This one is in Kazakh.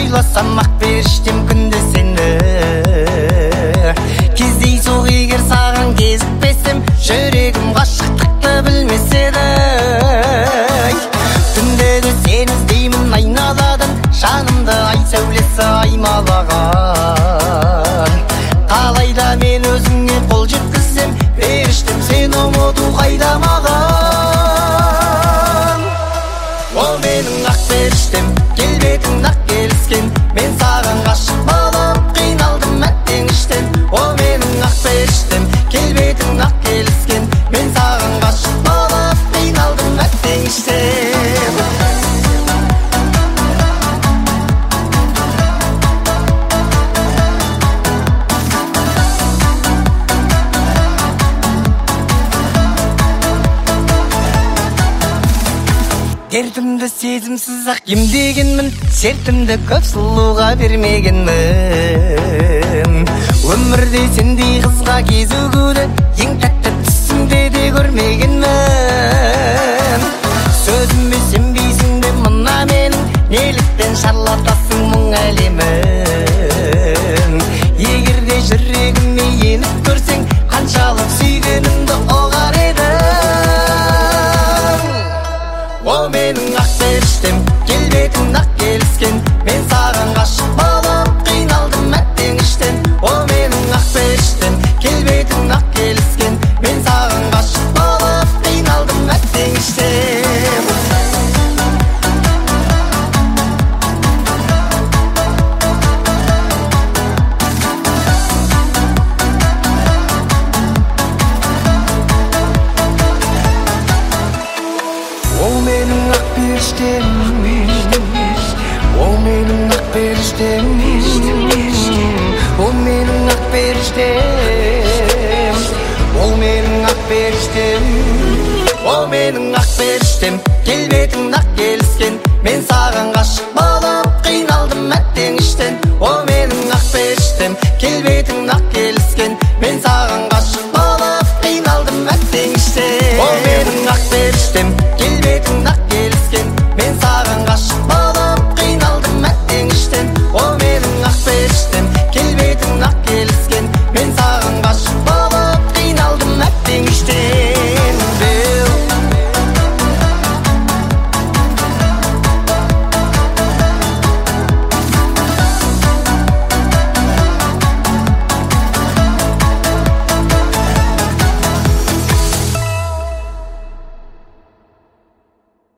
ойласам ақ періштем күнде сені. Кездейсоқ егер саған кезікпесем, жүрегім ғашықтықты білмес еді. Түндегі сені іздеймін айналадан, жанымды ай сәулесі аймалаған. Қалайда мен өзіңе қол жеткізсем, періштем сені ұмыту қайда маған. О менің ақ періштем, келбетің ақ келіскен, мен саған ғашық болып қиналдым әттең іштен. О менің ақ періштем, келбетің ақ келіскен, мен саған ғашық болып қиналдым әттең іштен. Дертімді сезімсіз ақ емдегенмін, сертімді көп сұлуға бермегенмін. Өмірде сендей қызға кезігуді, ең тәтті түсімде де көрмегенмін. Сөзіме сенбейсің бе мына менің, неліктен шарлатасың мұң әлемін. Егер де жүрегіме еніп көрсең, қаншалық сүйгенімді ұғар едім. О менің ақ періштем, келбетің ақ келіскен, мен саған ғашық болып қиналдым әттең іштен. О менің ақ періштем, келбетің ақ келіскен, мен саған ғашық болып қиналдым әттең іштен. О менің ақ періштем, о менің ақ періштем, о менің ақ періштем, о менің ақ періштем, о менің ақ періштем, келбетің